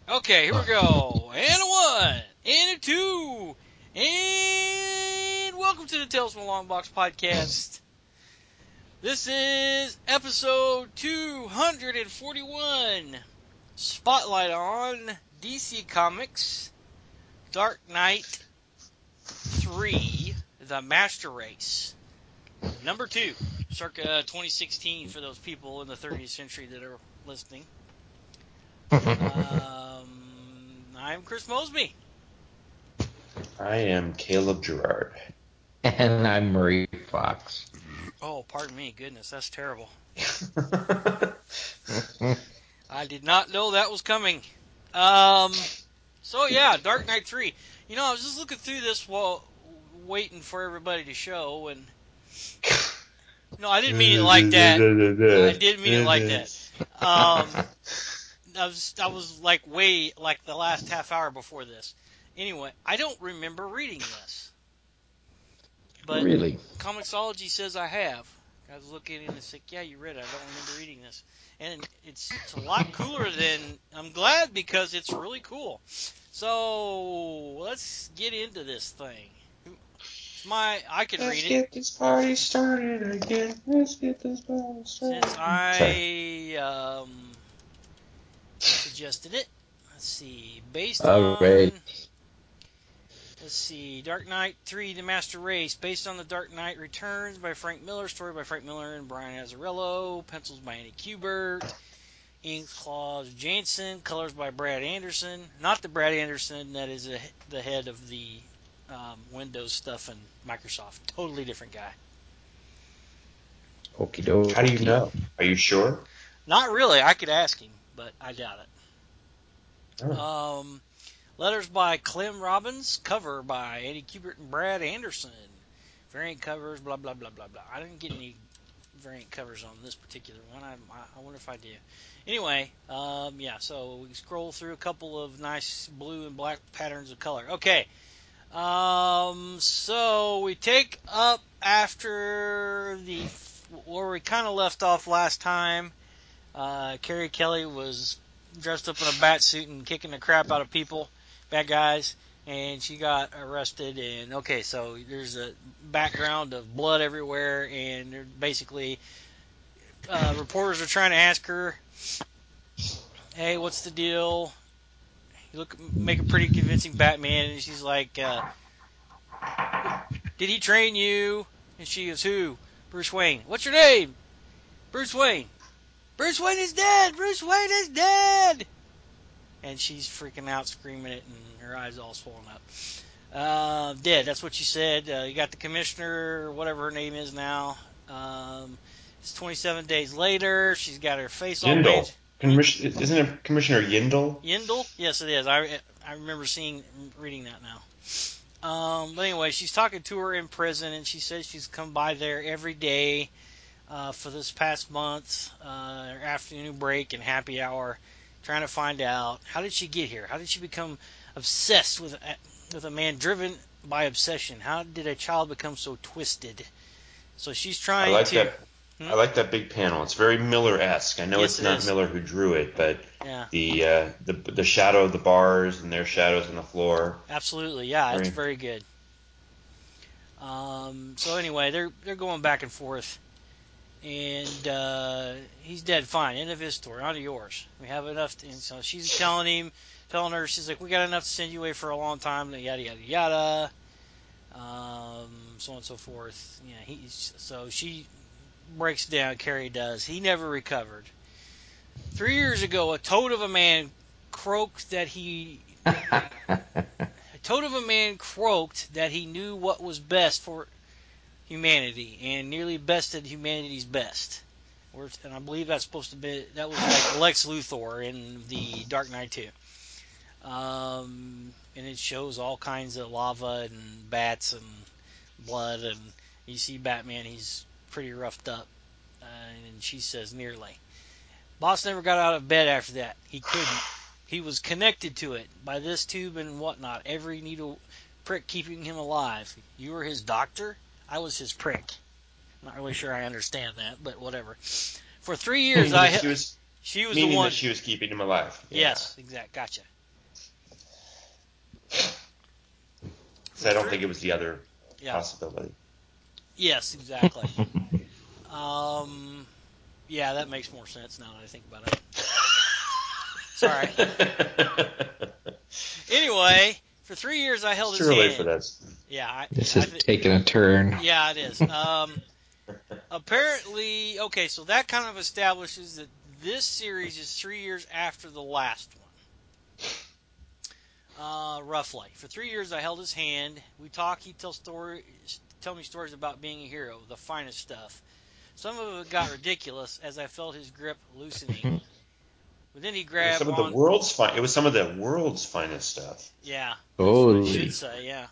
Okay, here we go. And a one, and a two, and welcome to the Tales from a Long Box podcast. This is episode 241. Spotlight on DC Comics, Dark Knight 3, The Master Race. Number 2, circa 2016 for those people in the 30th century that are listening. I'm Chris Mosby. I am Caleb Gerard. And I'm Marie Fox. Oh, pardon me. Goodness, that's terrible. I did not know that was coming. So yeah, Dark Knight 3. You know, I was just looking through this while waiting for everybody to show, and no, I didn't mean it like that. I didn't mean it like that. I was like the last half hour before this. Anyway, I don't remember reading this, but Really? Comixology says I have. I was looking and it's like, yeah, you read it. I don't remember reading this, and it's a lot cooler than. I'm glad because it's really cool. So let's get into this thing. I can read Let's it get this party started again. Let's get this party started. since Sorry. I suggested it. Let's see, based All on. right. Let's see, Dark Knight 3, The Master Race, based on The Dark Knight Returns by Frank Miller, story by Frank Miller and Brian Azzarello, pencils by Andy Kubert, inks Claus Jansen, colors by Brad Anderson. Not the Brad Anderson that is the head of the Windows stuff in Microsoft. Totally different guy. Okie dokie. How do you know? Are you sure? Not really. I could ask him, but I doubt it. Oh. Letters by Clem Robbins, cover by Andy Kubert and Brad Anderson. Variant covers, blah, blah, blah, blah, blah. I didn't get any variant covers on this particular one. I wonder if I do. Anyway, yeah, so we scroll through a couple of nice blue and black patterns of color. Okay, so we take up after where we kind of left off last time. Carrie Kelly was dressed up in a bat suit and kicking the crap out of people, bad guys, and she got arrested. And okay, so there's a background of blood everywhere, and they're basically reporters are trying to ask her, "Hey, what's the deal? You make a pretty convincing Batman." And she's like, "Did he train you?" And she goes, "Who? Bruce Wayne. What's your name?" "Bruce Wayne." "Bruce Wayne is dead. Bruce Wayne is dead." And she's freaking out, screaming it, and her eyes all swollen up. Dead. That's what she said. You got the commissioner, whatever her name is now. It's 27 days later. She's got her face all Yindel. painted. Hmm? Isn't it Commissioner Yindel? Yindel? Yes, it is. I remember reading that now. But anyway, she's talking to her in prison, and she says she's come by there every day for this past month, her afternoon break and happy hour, trying to find out how did she get here? How did she become obsessed with a man driven by obsession? How did a child become so twisted? So she's I trying like to. that. I like that big panel. It's very Miller-esque. I know Yes, it's it not is. Miller who drew it, but Yeah, the shadow of the bars and their shadows on the floor. absolutely. Yeah, it's Very. very good. So anyway, they're going back and forth, and he's dead. Fine. End of his story. On to yours. We have enough. And so she's telling her, she's like, we got enough to send you away for a long time. Yada yada yada. So on and so forth. Yeah. So she breaks down. Carrie does. He never recovered. 3 years ago, a toad of a man croaked that he. A toad of a man croaked that he knew what was best for humanity and nearly bested humanity's best. And I believe that was like Lex Luthor in the Dark Knight 2. And it shows all kinds of lava and bats and blood, and you see Batman, he's pretty roughed up. And she says nearly. Boss never got out of bed after that. He couldn't. He was connected to it by this tube and whatnot. Every needle prick keeping him alive. You were his doctor? I was his prick. Not really sure I understand that, but whatever. For 3 years, Meaning that she was she was the meaning that one. she was keeping him alive. Yeah. Yes, exact. Gotcha. So I don't think it was the other Yeah. possibility. Yes, exactly. Yeah, that makes more sense now that I think about it. Sorry. Anyway, for 3 years I held It's his too early hand. for this. Yeah, This is taking a turn. yeah, it is. Apparently, okay, so that kind of establishes that this series is 3 years after the last one. Roughly. For 3 years I held his hand. We talk, he'd tell me stories about being a hero, the finest stuff. Some of it got ridiculous as I felt his grip loosening. But then he It was grabbed some of the on. world's It was some of the world's finest stuff. Yeah, that's what I Holy. should say. Yeah.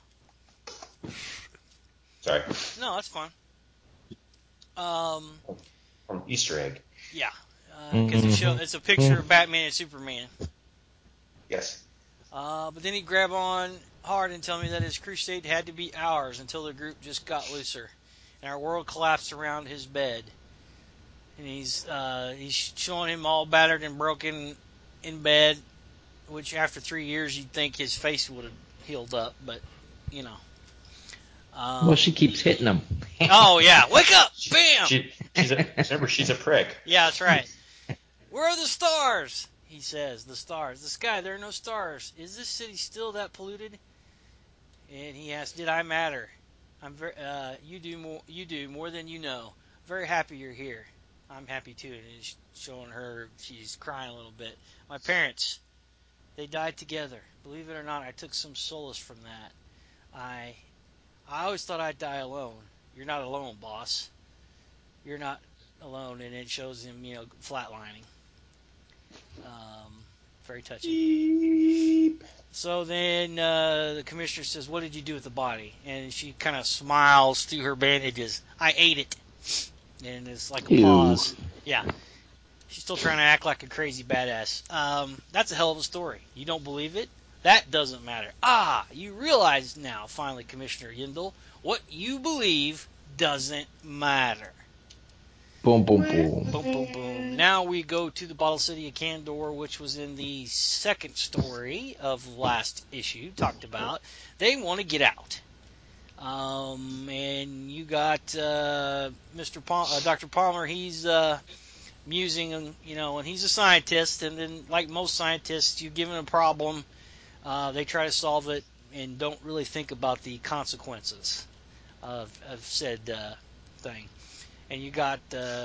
Sorry, No, that's fine. Um, Easter egg. yeah, because it's a picture of Batman and Superman. Yes. But then he'd grab on hard and tell me that his crusade had to be ours until the group just got looser, and our world collapsed around his bed. And he's showing him all battered and broken in bed, which after 3 years you'd think his face would have healed up, but you know. Well, she keeps hitting him. Oh yeah, wake up! Bam! Remember, she's a prick. Yeah, that's right. Where are the stars? He says. The stars. The sky, there are no stars. Is this city still that polluted? And he asks, did I matter? You do more than you know. Very happy you're here. I'm happy too. And he's showing her, she's crying a little bit. My parents, they died together. Believe it or not, I took some solace from that. I always thought I'd die alone. You're not alone, boss. You're not alone. And it shows him, flatlining. Very touching. Beep. So then the commissioner says, what did you do with the body? And she kind of smiles through her bandages. I ate it. And it's like a pause. Yeah. She's still trying to act like a crazy badass. That's a hell of a story. You don't believe it? That doesn't matter. You realize now, finally, Commissioner Yindel, what you believe doesn't matter. Boom, boom, boom. Boom, boom, boom. Now we go to the Bottle City of Kandor, which was in the second story of last issue, talked about. They want to get out. And you got Dr. Palmer, he's musing, and he's a scientist, and then, like most scientists, you give them a problem, they try to solve it and don't really think about the consequences of said thing. And you got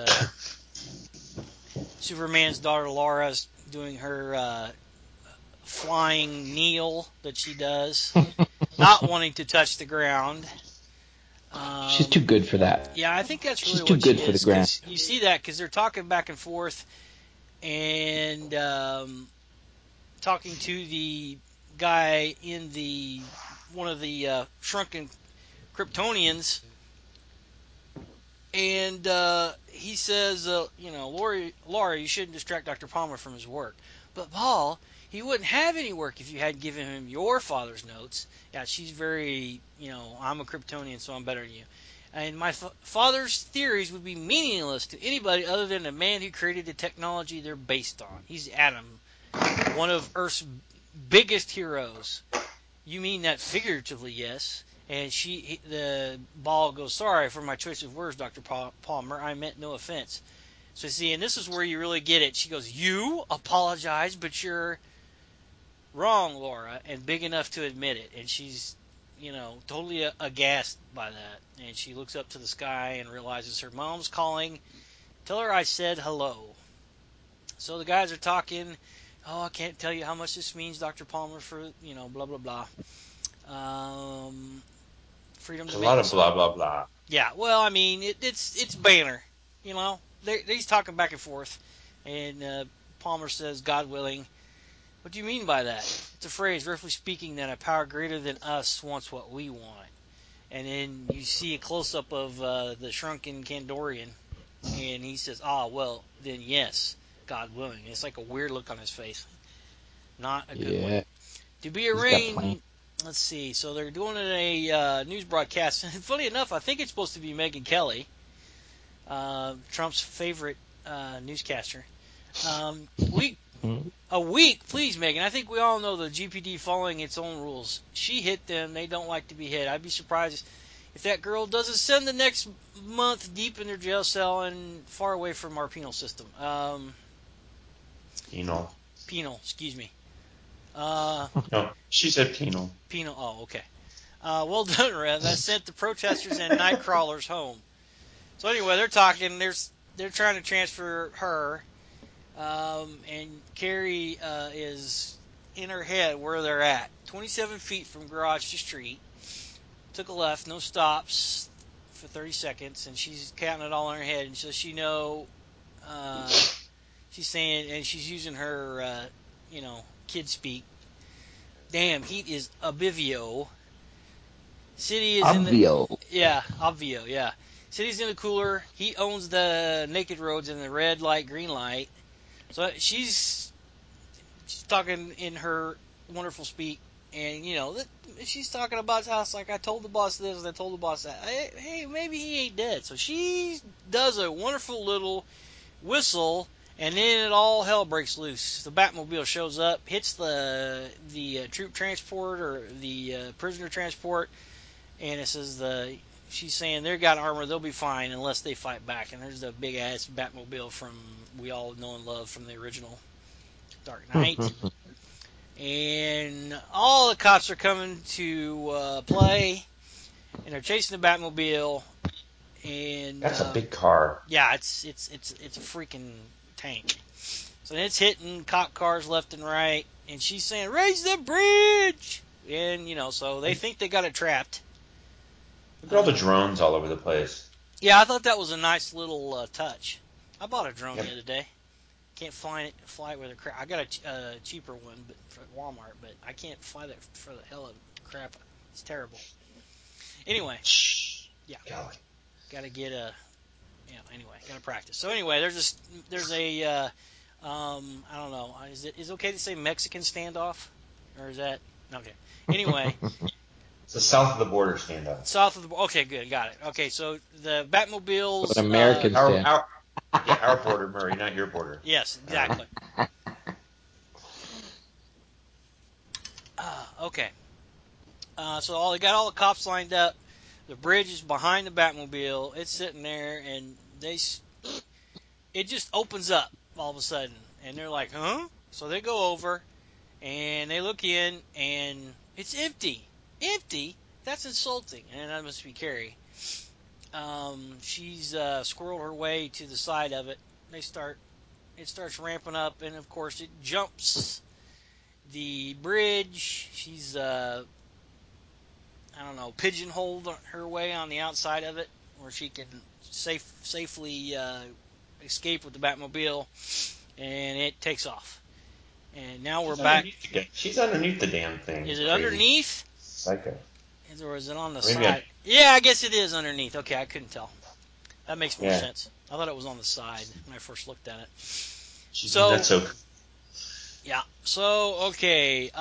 Superman's daughter Laura's doing her flying kneel that she does, not wanting to touch the ground. She's too good for that. Yeah, I think that's really She's too what good she for is. the ground. 'Cause you see that because they're talking back and forth and talking to the guy in one of the shrunken Kryptonians. And he says, Laura, you shouldn't distract Dr. Palmer from his work. But Paul, he wouldn't have any work if you hadn't given him your father's notes. Yeah, she's very, I'm a Kryptonian, so I'm better than you. And my father's theories would be meaningless to anybody other than the man who created the technology they're based on. He's Adam, one of Earth's biggest heroes. You mean that figuratively, yes. And the ball goes, sorry for my choice of words, Dr. Palmer. I meant no offense. So see, and this is where you really get it. She goes, you apologize, but you're wrong, Laura, and big enough to admit it. And she's, totally aghast by that. And she looks up to the sky and realizes her mom's calling. Tell her I said hello. So the guys are talking. Oh, I can't tell you how much this means, Dr. Palmer, for, blah, blah, blah. Freedom to There's a make lot of mistakes. blah blah blah. Yeah, well, I mean, it's Banner. He's talking back and forth, and Palmer says, "God willing." What do you mean by that? It's a phrase, roughly speaking, that a power greater than us wants what we want. And then you see a close up of the shrunken Kandorian, and he says, well, then yes, God willing. It's like a weird look on his face, not a good one. To be arraigned. Let's see. So they're doing a news broadcast. And funny enough, I think it's supposed to be Megyn Kelly, Trump's favorite newscaster. A week, please, Megan. I think we all know the GPD following its own rules. She hit them. They don't like to be hit. I'd be surprised if that girl doesn't spend the next month deep in their jail cell and far away from our penal system. Penal. Penal, excuse me. No, she said penal. Penal, oh, okay. Well done, Rev. That sent the protesters and night crawlers home. So anyway, they're talking. They're trying to transfer her. And Carrie is in her head where they're at. 27 feet from garage to street. Took a left, no stops for 30 seconds, and she's counting it all in her head. And so she know, she's saying, and she's using her, kid speak. Damn, heat is obvio. City is in the obvio, yeah. City's in the cooler. He owns the naked roads and the red light, green light. So she's talking in her wonderful speak, and she's talking about how it's like I told the boss this and I told the boss that. Hey, maybe he ain't dead. So she does a wonderful little whistle, and then it all hell breaks loose. The Batmobile shows up, hits the troop transport or the prisoner transport, and it says she's saying they've got armor, they'll be fine unless they fight back. And there's the big ass Batmobile from we all know and love from the original Dark Knight. And all the cops are coming to play, and they're chasing the Batmobile. And that's a big car. Yeah, it's a freaking tank. So it's hitting cop cars left and right, and she's saying, "Raise the bridge!" And so they think they got it trapped. Look at all the drones all over the place. Yeah, I thought that was a nice little touch. I bought a drone the other day. Can't fly it with a crap. I got a cheaper one, but at Walmart, but I can't fly that for the hell of crap. It's terrible. Anyway, yeah, got to get anyway, got to practice. So anyway, there's a I don't know. Is it okay to say Mexican standoff, or is that okay? Anyway. It's the south of the border standoff. South of the okay, good, got it. Okay, so the Batmobiles. An American stand. Our border, Murray, not your border. Yes, exactly. Okay. So they got all the cops lined up. The bridge is behind the Batmobile. It's sitting there, and it just opens up all of a sudden, and they're like, "Huh?" So they go over, and they look in, and it's empty. Empty? That's insulting. And that must be Carrie. She's squirreled her way to the side of it. It starts ramping up, and of course it jumps the bridge. She's pigeonholed her way on the outside of it, where she can safely escape with the Batmobile, and it takes off. And now we're back. She's underneath the damn thing. Is it underneath? Psycho. Or is it on the side? Yeah, I guess it is underneath. Okay, I couldn't tell. That makes more sense. I thought it was on the side when I first looked at it. Yeah. So, okay.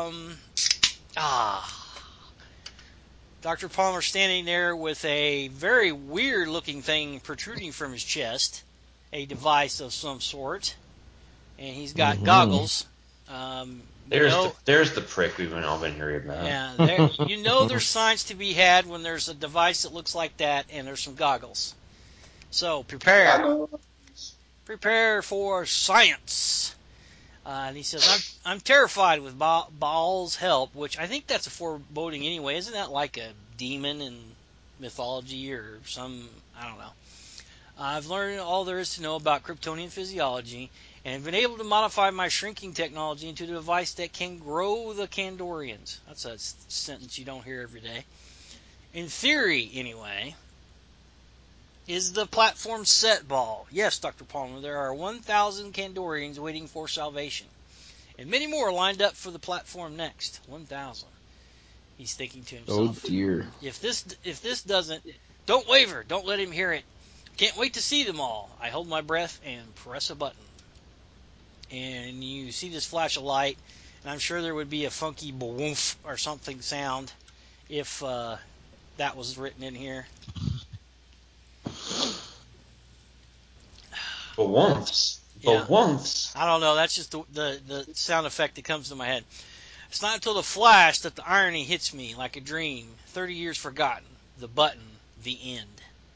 Dr. Palmer standing there with a very weird-looking thing protruding from his chest, a device of some sort, and he's got goggles. There's the prick we've all been hearing about. Yeah, there's science to be had when there's a device that looks like that, and there's some goggles. So prepare for science. And he says, I'm terrified with Baal's help, which I think that's a foreboding anyway. Isn't that like a demon in mythology or some, I don't know. I've learned all there is to know about Kryptonian physiology and have been able to modify my shrinking technology into a device that can grow the Kandorians. That's a sentence you don't hear every day. In theory, anyway. Is the platform set, Baal? Yes, Dr. Palmer, there are 1,000 Kandorians waiting for salvation. And many more lined up for the platform next. 1,000. He's thinking to himself. Oh, dear. If this doesn't... Don't waver. Don't let him hear it. Can't wait to see them all. I hold my breath and press a button. And you see this flash of light. And I'm sure there would be a funky boomf or something sound if that was written in here. But once Yeah. For once. I don't know. That's just the sound effect that comes to my head. It's not until the flash that the irony hits me like a dream. 30 years forgotten. The button. The end.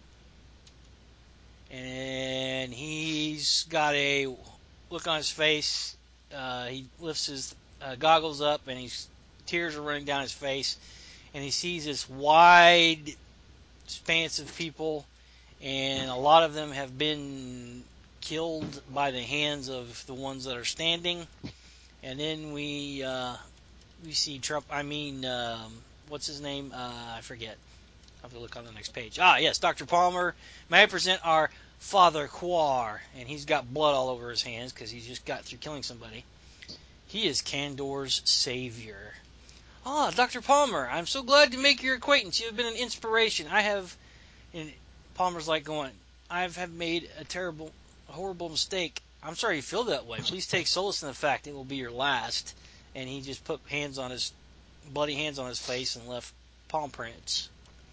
And he's got a look on his face. He lifts his goggles up, and tears are running down his face. And he sees this wide expanse of people, and a lot of them have been killed by the hands of the ones that are standing. And then we see Trump. What's his name? I forget. I'll have to look on the next page. Yes, Dr. Palmer. May I present our Father Quar? And he's got blood all over his hands because he just got through killing somebody. He is Kandor's savior. Dr. Palmer, I'm so glad to make your acquaintance. You have been an inspiration. And Palmer's like going, have made a horrible mistake. I'm sorry you feel that way. Please take solace in the fact it will be your last. And he just put bloody hands on his face and left palm prints.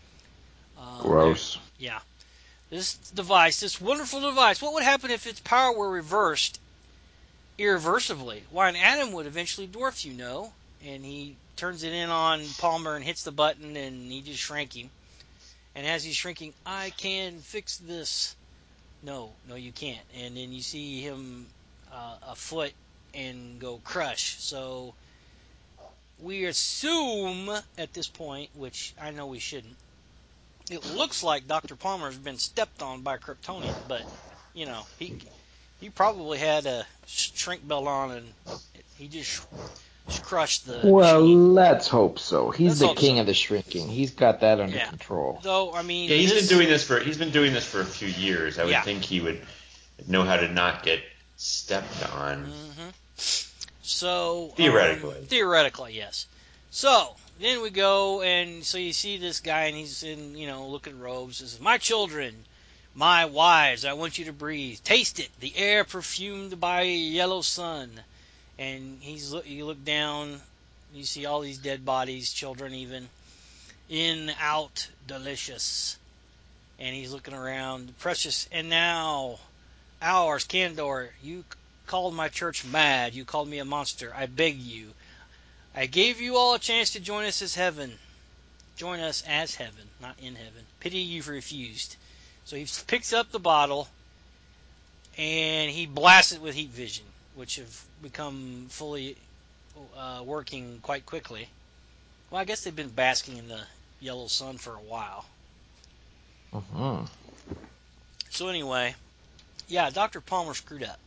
Gross. Yeah. This wonderful device, what would happen if its power were reversed irreversibly? Why, an atom would eventually dwarf, you know. And he turns it in on Palmer and hits the button, and he just shrank him. And as he's shrinking, I can fix this. No, you can't. And then you see him a foot and go crush. So we assume at this point, which I know we shouldn't, it looks like Dr. Palmer has been stepped on by Kryptonian, but he probably had a shrink belt on and he just crushed the machine. Let's hope so. He's the king of the shrinking. He's got that under control. Though, I mean, he's been doing this for a few years. I would think he would know how to not get stepped on. Mm-hmm. So theoretically, yes. So then we go, and so you see this guy, and he's in looking robes. This is my children, my wives. I want you to breathe, taste it, the air perfumed by a yellow sun. And you look down, you see all these dead bodies, children even, in, out, delicious. And he's looking around, precious, and now, ours, Kandor, you called my church mad, you called me a monster, I beg you. I gave you all a chance to join us as heaven. Join us as heaven, not in heaven. Pity you've refused. So he picks up the bottle, and he blasts it with heat vision, which have become fully working quite quickly. Well, I guess they've been basking in the yellow sun for a while. Mm-hmm. So anyway, yeah, Dr. Palmer screwed up.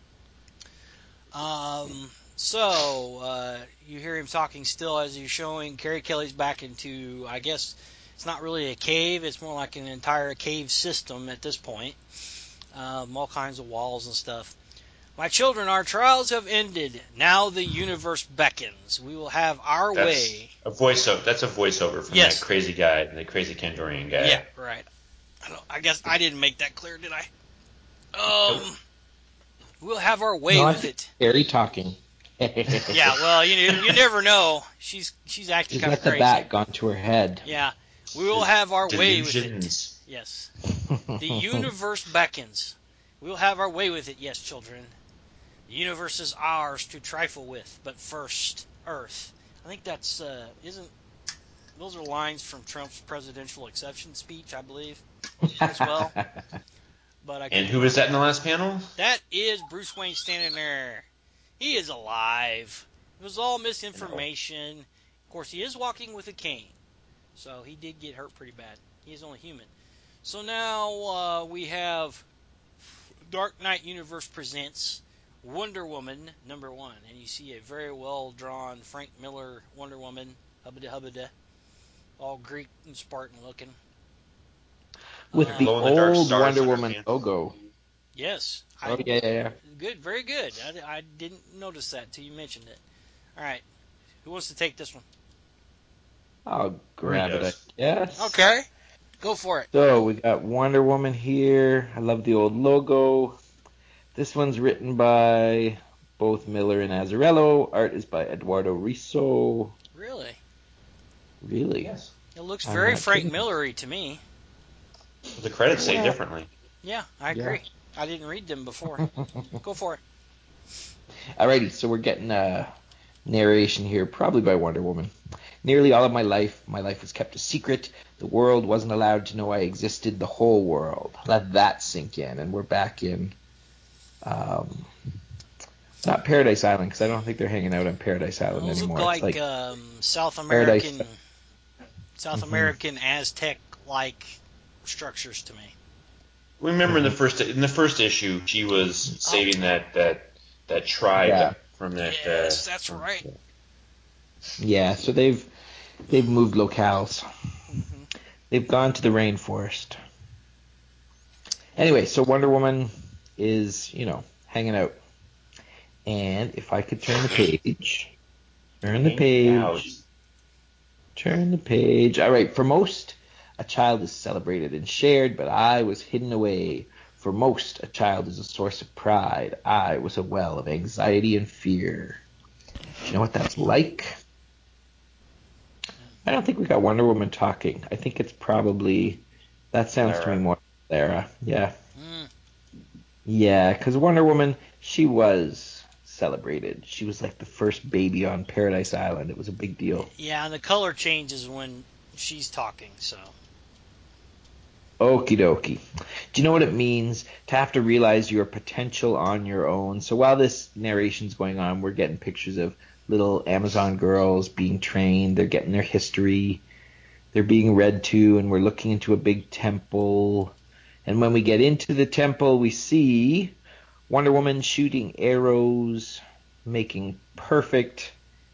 So you hear him talking still as he's showing Carrie Kelly's back into, I guess it's not really a cave, it's more like an entire cave system at this point. All kinds of walls and stuff. My children, our trials have ended. Now the universe beckons. We will have our way. That's a voiceover from that crazy guy, the crazy Kandorian guy. Yeah, right. I guess I didn't make that clear, did I? Nope. We'll have our way with it. Harry talking. Yeah, well, you never know. She's acting kind of crazy. Let the bat gone to her head. Yeah, we will have our way with it. Yes. The universe beckons. We will have our way with it, yes, children. The universe is ours to trifle with, but first, Earth. I think that's those are lines from Trump's presidential acceptance speech, I believe, as well. And who was that in the last panel? That is Bruce Wayne standing there. He is alive. It was all misinformation. Of course, he is walking with a cane, so he did get hurt pretty bad. He is only human. So now we have Dark Knight Universe presents Wonder Woman #1, and you see a very well drawn Frank Miller Wonder Woman, hubba-da, all Greek and Spartan looking, with the old Wonder Woman logo. Yes. Yeah. Good, very good. I didn't notice that until you mentioned it. All right, who wants to take this one? I'll grab it, I guess. Okay, go for it. So we got Wonder Woman here. I love the old logo. This one's written by both Miller and Azzarello. Art is by Eduardo Risso. Really? Yes. It looks very Frank Miller-y to me. The credits say differently. Yeah, I agree. I didn't read them before. Go for it. Alrighty, so we're getting narration here, probably by Wonder Woman. Nearly all of my life was kept a secret. The world wasn't allowed to know I existed, the whole world. Let that sink in. And we're back in, not Paradise Island, because I don't think they're hanging out on Paradise Island Those look anymore. It's like like South Paradise. American Aztec like structures to me. Remember in the first issue, she was saving that tribe from that. Yes, that's right. Yeah, so they've moved locales. Mm-hmm. They've gone to the rainforest. Anyway, so Wonder Woman is, hanging out. And if I could turn the page. Turn the page. All right, for most, a child is celebrated and shared, but I was hidden away. For most, a child is a source of pride. I was a well of anxiety and fear. Do you know what that's like? I don't think we got Wonder Woman talking. I think it's probably, that sounds to me more Lara. Yeah. Mm. Yeah, because Wonder Woman, she was celebrated. She was like the first baby on Paradise Island. It was a big deal. Yeah, and the color changes when she's talking, so. Okie dokie. Do you know what it means to have to realize your potential on your own? So while this narration's going on, we're getting pictures of little Amazon girls being trained. They're getting their history. They're being read to, and we're looking into a big temple. And when we get into the temple, we see Wonder Woman shooting arrows, making perfect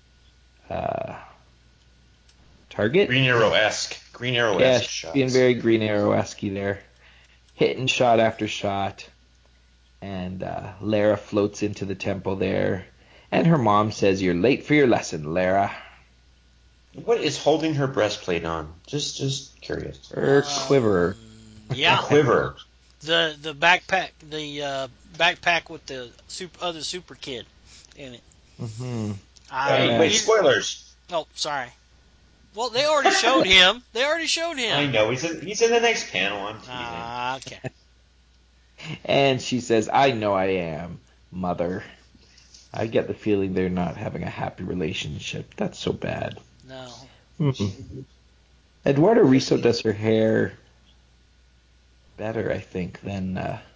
target. Green Arrow-esque Yes, shots. being very Green Arrow-esque there. Hitting shot after shot. And Lara floats into the temple there. And her mom says, "You're late for your lesson, Lara." What is holding her breastplate on? Just curious. Her quiver. Yeah. Quiver. The backpack with the other super kid in it. Mm-hmm. Wait, spoilers. Oh, sorry. Well, they already showed him. I know he's in the next panel. I'm teasing. Okay. And she says, "I know I am, Mother." I get the feeling they're not having a happy relationship. That's so bad. No. Eduardo Riso does her hair better, I think, than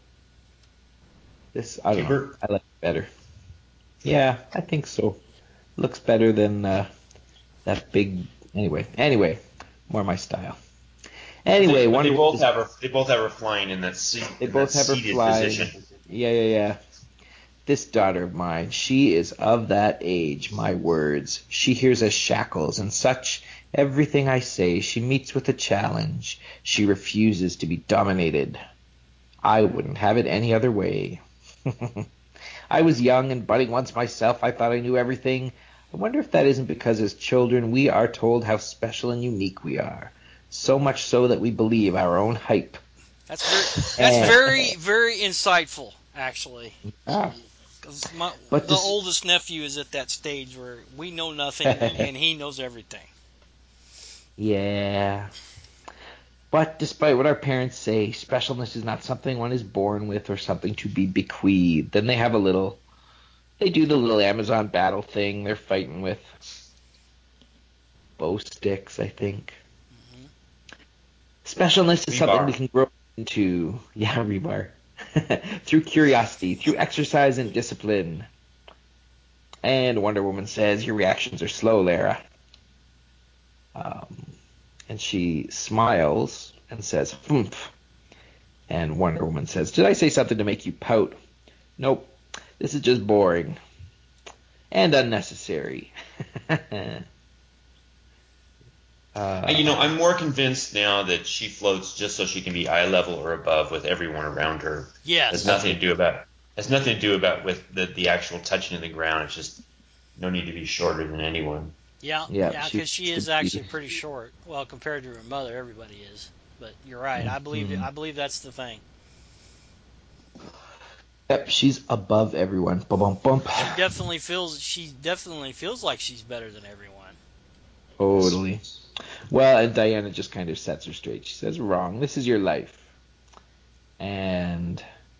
this. I don't know. I like it better. Yeah, I think so. Looks better than that big. Anyway, more my style. Anyway, But they both have her flying in that seat. They both have her flying. Position. Yeah. This daughter of mine, she is of that age, my words. She hears as shackles and such. Everything I say, she meets with a challenge. She refuses to be dominated. I wouldn't have it any other way. I was young and budding once myself. I thought I knew everything. I wonder if that isn't because as children we are told how special and unique we are. So much so that we believe our own hype. That's very, very insightful, actually. Because the oldest nephew is at that stage where we know nothing and he knows everything. Yeah. But despite what our parents say, specialness is not something one is born with or something to be bequeathed. Then they do the little Amazon battle thing. They're fighting with bow sticks, I think. Mm-hmm. Specialness is something we can grow into. Yeah, rebar. Through curiosity, through exercise and discipline. And Wonder Woman says, "Your reactions are slow, Lara." And she smiles and says, "Humph." And Wonder Woman says, "Did I say something to make you pout?" "Nope. This is just boring. And unnecessary." I'm more convinced now that she floats just so she can be eye level or above with everyone around her. Yes. Has nothing to do about with the actual touching of the ground. It's just no need to be shorter than anyone. Yeah, because she is actually pretty short. Well, compared to her mother, everybody is. But you're right. I believe that's the thing. Yep, she's above everyone. Bum bump. She definitely feels like she's better than everyone. Totally. Well, and Diana just kind of sets her straight. She says, "Wrong. This is your life." And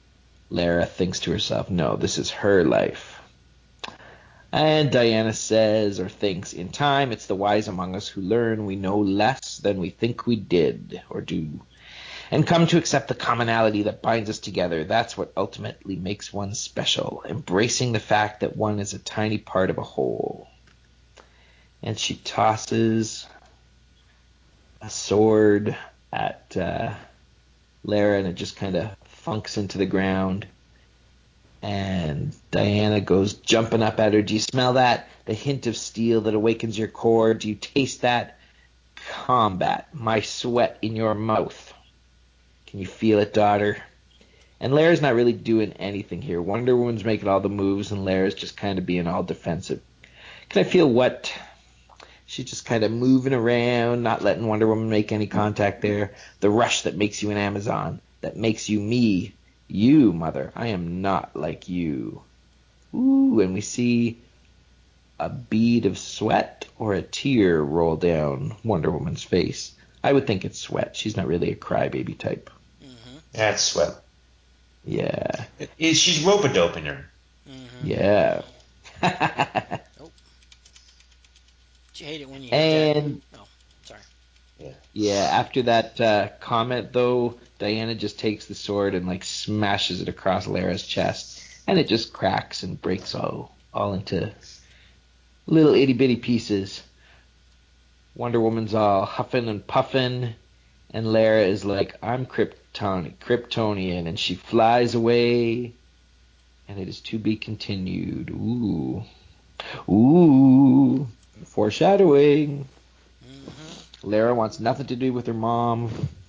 Lara thinks to herself, no, this is her life. And Diana says or thinks, in time, it's the wise among us who learn we know less than we think we did or do, and come to accept the commonality that binds us together. That's what ultimately makes one special, embracing the fact that one is a tiny part of a whole. And she tosses a sword at Lara, and it just kind of funks into the ground. And Diana goes jumping up at her. Do you smell that? The hint of steel that awakens your core. Do you taste that? Combat, my sweat in your mouth. Can you feel it, daughter? And Lara's not really doing anything here. Wonder Woman's making all the moves, and Lara's just kind of being all defensive. Can I feel what? She's just kind of moving around, not letting Wonder Woman make any contact there. The rush that makes you an Amazon, that makes you me. You, mother, I am not like you. Ooh, and we see a bead of sweat or a tear roll down Wonder Woman's face. I would think it's sweat. She's not really a crybaby type. Mm-hmm. Yeah, it's sweat. Yeah. She's rope-a-doping her. Mm-hmm. Yeah. Oh. You hate it when you hit And that. Oh, sorry. yeah, after that comment, though, Diana just takes the sword and like smashes it across Lara's chest, and it just cracks and breaks all into little itty bitty pieces. Wonder Woman's all huffing and puffing, and Lara is like, "I'm Kryptonian," and she flies away. And it is to be continued. Ooh, ooh, foreshadowing. Mm-hmm. Lara wants nothing to do with her mom.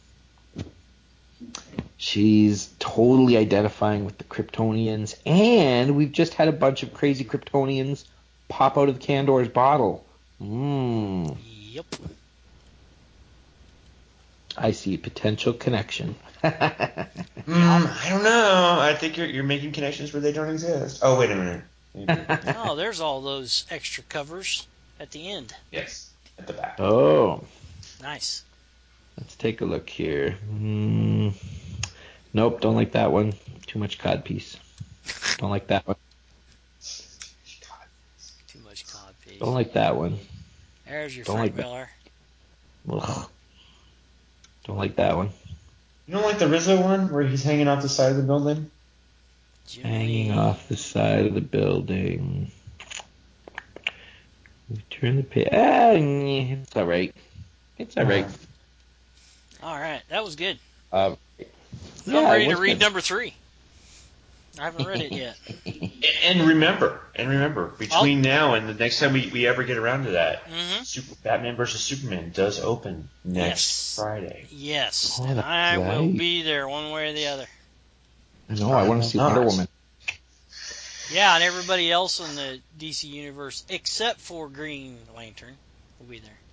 She's totally identifying with the Kryptonians, and we've just had a bunch of crazy Kryptonians pop out of Kandor's bottle. Yep. I see a potential connection. I don't know. I think you're making connections where they don't exist. Oh, wait a minute. Oh, there's all those extra covers at the end. Yes, at the back. Oh, Nice. let's take a look here. Nope, don't like that one. Too much codpiece. Don't like that one. Too much codpiece. Don't like that one. There's your Don't Frank like that. Miller. Ugh. Don't like that one. You don't like the Rizzo one where he's hanging off the side of the building? Hanging off the side of the building. Turn the page. It's all right. It's all right. All right, that was good. Yeah, I'm ready it to was read good. number 3. I haven't read it yet. And remember, between now and the next time we ever get around to that, Batman vs. Superman does open next Friday. Yes, Oh, and that's I will right. be there one way or the other. No, I want to see Wonder Woman. Yeah, and everybody else in the DC universe except for Green Lantern will be there.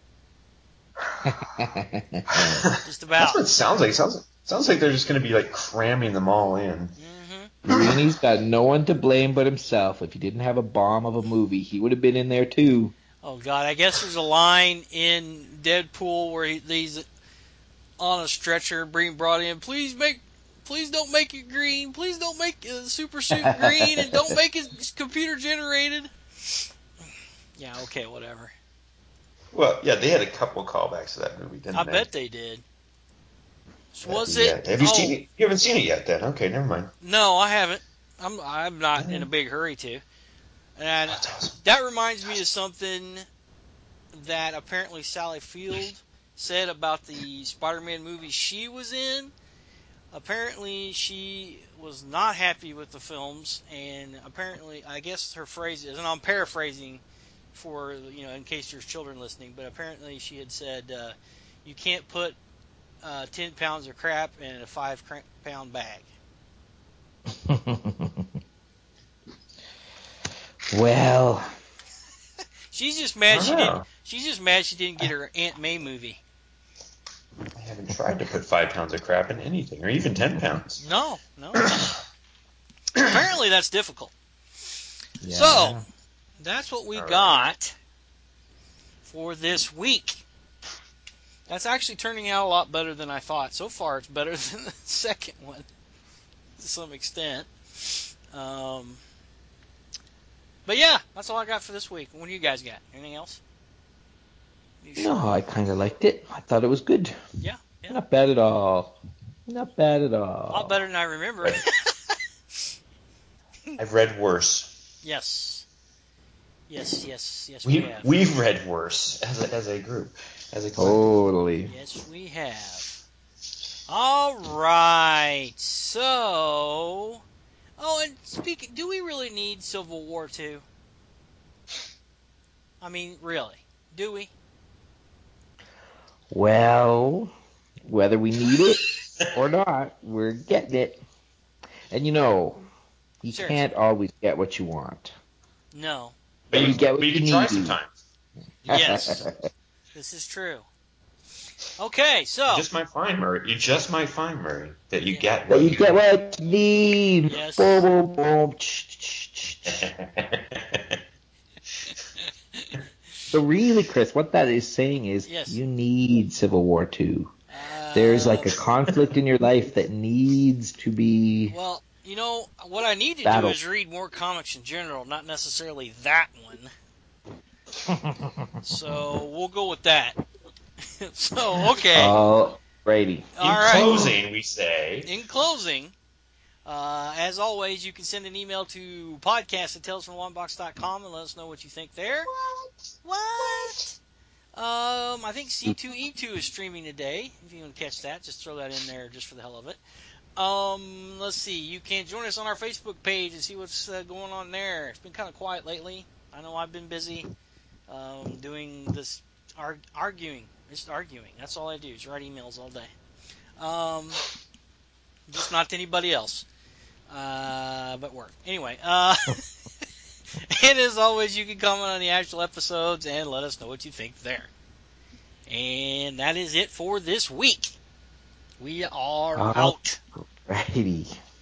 Just about. That's what it sounds like. Sounds like they're just going to be like cramming them all in. Greeny's got no one to blame but himself. If he didn't have a bomb of a movie, he would have been in there too. Oh God, I guess there's a line in Deadpool where he's on a stretcher being brought in. Please don't make it green. Please don't make the super suit green, and don't make it computer generated. Yeah, okay, whatever. Well, yeah, they had a couple callbacks to that movie, didn't I they? bet they did. Was Yeah. it? Have you seen it? You haven't seen it yet, then? Okay, never mind. No, I haven't. I'm not in a big hurry to. And that reminds me of something that apparently Sally Field said about the Spider-Man movie she was in. Apparently, she was not happy with the films, and apparently, I guess her phrase is, and I'm paraphrasing for, in case there's children listening, but apparently she had said, you can't put 10 pounds of crap in a 5-pound bag. Well, She's just mad she's just mad she didn't get her Aunt May movie. I haven't tried to put 5 pounds of crap in anything, or even 10 pounds. No. Apparently that's difficult. yeah. So, that's what we got for this week. That's actually turning out a lot better than I thought. So far, it's better than the second one. to some extent. But yeah, that's all I got for this week. What do you guys got? Anything else? No, I kind of liked it. I thought it was good. Yeah. Not bad at all. Not bad at all. A lot better than I remember. I've read worse. Yes. Yes, we've read worse as a group, as a collective. Totally. Yes, we have. All right. So, and speaking, do we really need Civil War II? I mean, really, do we? Well, whether we need it or not, we're getting it. And you Seriously. can't always get what you want. No. But you get what you can try sometimes. Yes. This is true. Okay, so You just might find, Murray, that you get what what you get what you need. Yes. Boom, boom, boom. So really, Chris, what that is saying is you need Civil War II. There's like a conflict in your life that needs to be. Well, what I need to do is read more comics in general, not necessarily that one. So we'll go with that. So, okay. Brady. Closing, we say. In closing, as always, you can send an email to podcast@talesfromlongbox.com and let us know what you think there. What? I think C2E2 is streaming today. If you want to catch that, just throw that in there just for the hell of it. Let's see. You can join us on our Facebook page and see what's going on there. It's been kind of quiet lately. I know I've been busy doing this arguing. Just arguing. That's all I do is write emails all day. Just not to anybody else. But work. Anyway, and as always, you can comment on the actual episodes and let us know what you think there. And that is it for this week. We are out. Righty.